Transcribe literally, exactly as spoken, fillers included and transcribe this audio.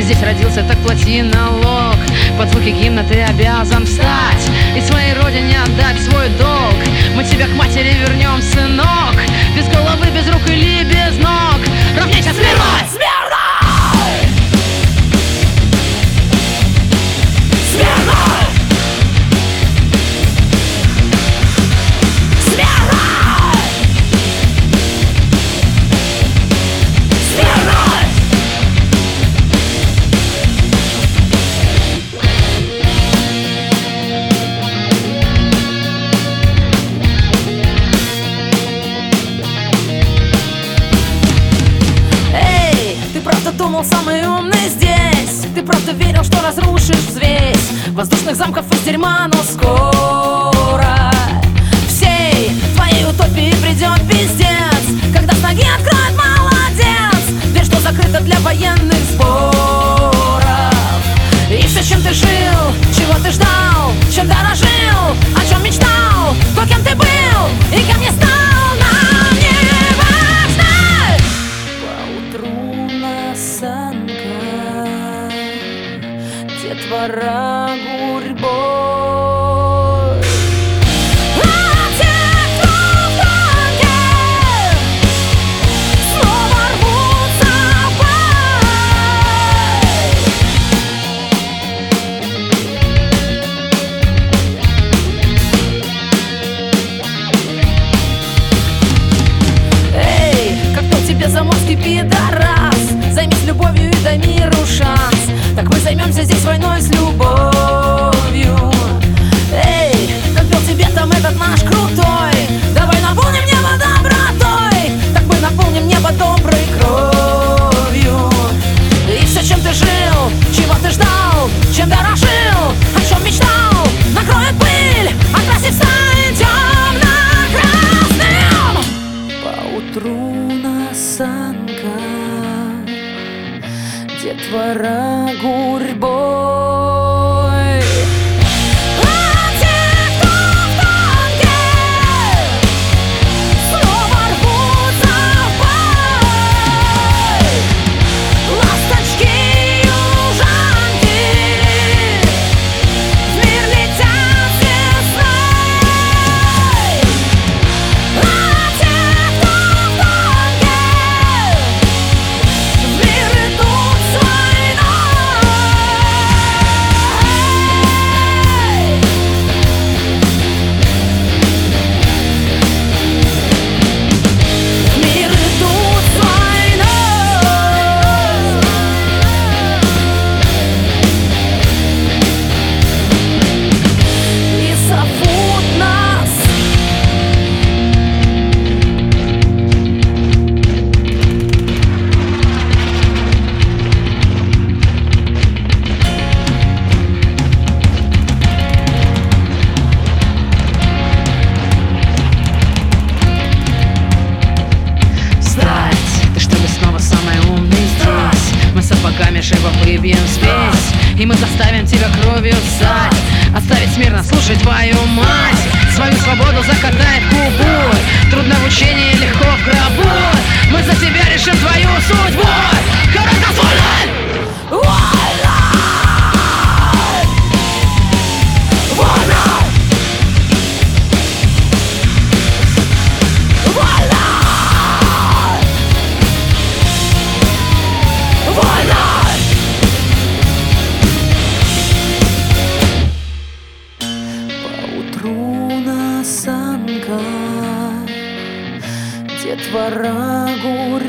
Ты здесь родился, так плати налог. Под звуки гимна ты обязан встать и своей родине отдать свой долг. Мы тебя к матери вернем, сынок, без головы, без рук или без ног. Равняйся смирно! Смирно! Думал, самый умный здесь. Ты просто верил, что разрушишь взвесь воздушных замков из дерьма, но скоро всей твоей утопии придет пиздец, когда с ноги откроет молодец дверь, что закрыта для военных сборов. И все, чем ты жил, чего ты ждал, чем дорожил, о чем мечтал, то, кем ты был и кем не стал, нам не важно. Поутру осанка, детвора гурьбой. А те, кто в танке, снова рвутся в бой. Эй, как кто тебе заморский пидорас, займись любовью и дай миру шанс. Так мы займемся здесь войной с любовью. Эй, как пел тебе там этот наш крутой, давай наполним небо добротой. Так мы наполним небо доброй кровью. И все, чем ты жил, чего ты ждал, чем дорожил, о чем мечтал, накроет пыль, окрасив стань темно-красным. Поутру на санках детвора гурьбой. А те, кто в танке, снова рвутся в бой. Ласточки, южанки, в мир летят весной. А те, кто в танке, в мир идут с живо выбьем спесь, и мы заставим тебя кровью ссать. Оставить смирно, слушай твою мать, свою свободу закатай в губу. Трудно в учении, легко в гробу. Мы за тебя решим твою судьбу. Короткоствольный! Война! Война! Война! Война! детвора гурьбой.